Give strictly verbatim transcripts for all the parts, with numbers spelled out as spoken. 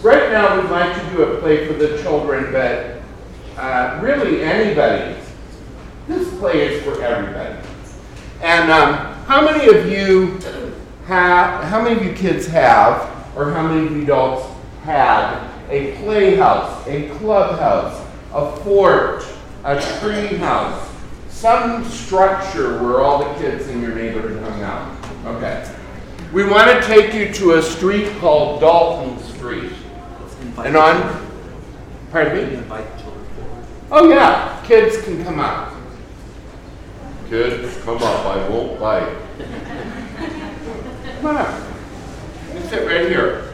right now we'd like to do a play for the children, but uh, really anybody. This play is for everybody. And um, how many of you have, how many of you kids have, or how many of you adults had a playhouse, a clubhouse, a fort, a tree house, some structure where all the kids in your neighborhood hung out? Okay. We want to take you to a street called Dalton Street. And on, pardon me? Oh yeah, kids can come out. Kids, come up, I won't bite. Come on up. You sit right here.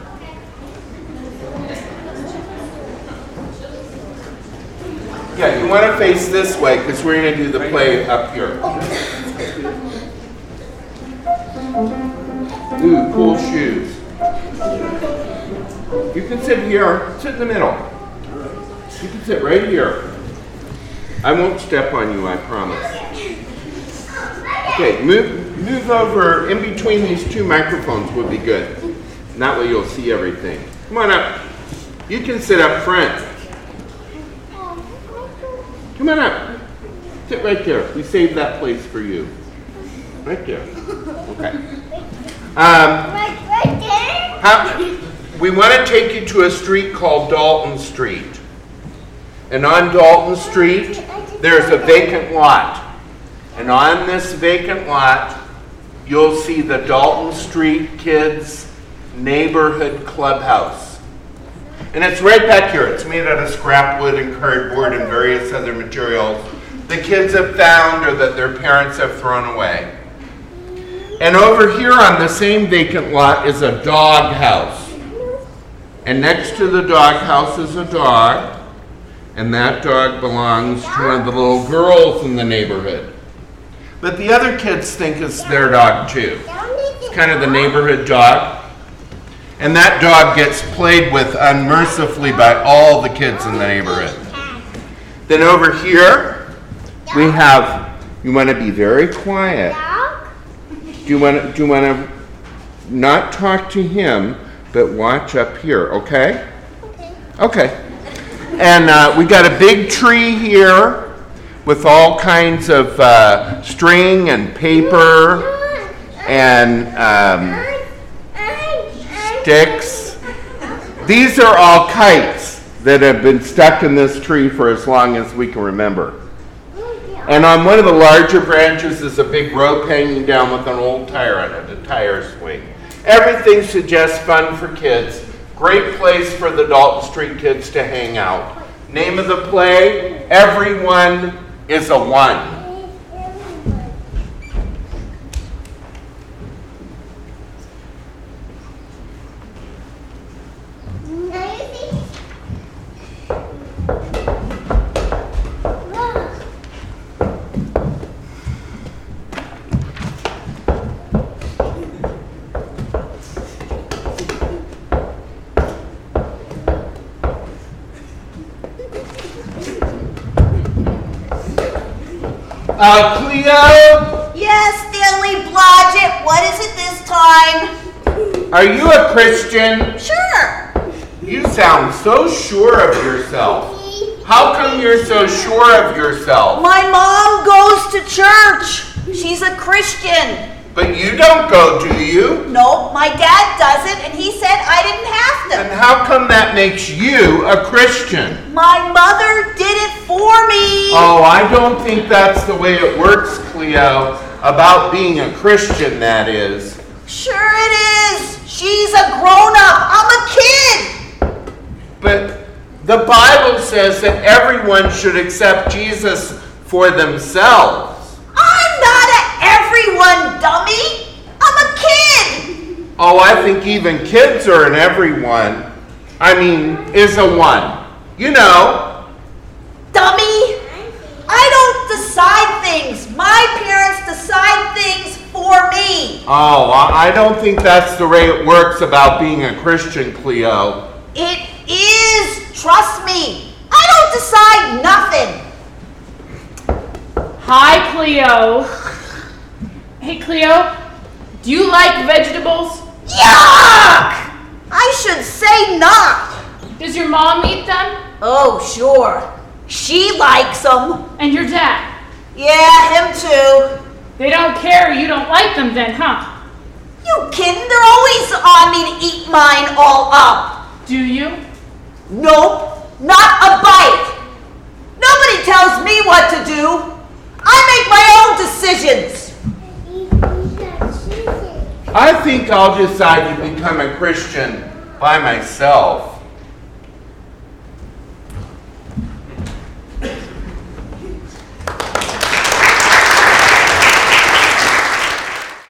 Yeah, you want to face this way because we're going to do the play up here. Ooh, cool shoes. You can sit here, sit in the middle. You can sit right here. I won't step on you, I promise. Okay, move move over in between these two microphones would be good. And that way you'll see everything. Come on up. You can sit up front. Come on up. Sit right there. We saved that place for you. Right there. Okay. Um, how, we want to take you to a street called Dalton Street. And on Dalton Street, there's a vacant lot. And on this vacant lot, you'll see the Dalton Street Kids Neighborhood Clubhouse. And it's right back here. It's made out of scrap wood and cardboard and various other materials the kids have found or that their parents have thrown away. And over here on the same vacant lot is a dog house. And next to the dog house is a dog. And that dog belongs to one of the little girls in the neighborhood. But the other kids think it's their dog too. It's kind of the neighborhood dog. And that dog gets played with unmercifully by all the kids in the neighborhood. Then over here, we have, you want to be very quiet. Do you want to, do you want to not talk to him, but watch up here, okay? Okay. Okay. And uh, we got a big tree here with all kinds of uh, string and paper and um, sticks. These are all kites that have been stuck in this tree for as long as we can remember. And on one of the larger branches is a big rope hanging down with an old tire on it, a tire swing. Everything suggests fun for kids. Great place for the Dalton Street kids to hang out. Name of the play, Everyone is a One. Uh, Cleo? Yes, Stanley Blodgett. What is it this time? Are you a Christian? Sure. You sound so sure of yourself. How come you're so sure of yourself? My mom goes to church. She's a Christian. But you don't go, do you? No, my dad doesn't, and he said I didn't have to. And how come that makes you a Christian? My mother did it for me. Oh, I don't think that's the way it works, Cleo. About being a Christian, that is. Sure it is. She's a grown-up. I'm a kid. But the Bible says that everyone should accept Jesus for themselves. I'm not a everyone, dummy. I'm a kid. Oh, I think even kids are an everyone. I mean, is a one. You know. Dummy. I don't decide things. My parents decide things for me. Oh, I don't think that's the way it works about being a Christian, Cleo. It is. Trust me. I don't decide nothing. Hi, Cleo. Hey, Cleo, do you like vegetables? Yuck! I should say not. Does your mom eat them? Oh, sure. She likes them. And your dad? Yeah, him too. They don't care you don't like them then, huh? You kidding? They're always on me to eat mine all up. Do you? Nope, not a bite. Nobody tells me what to do. I make my own decisions. I think I'll decide to become a Christian by myself.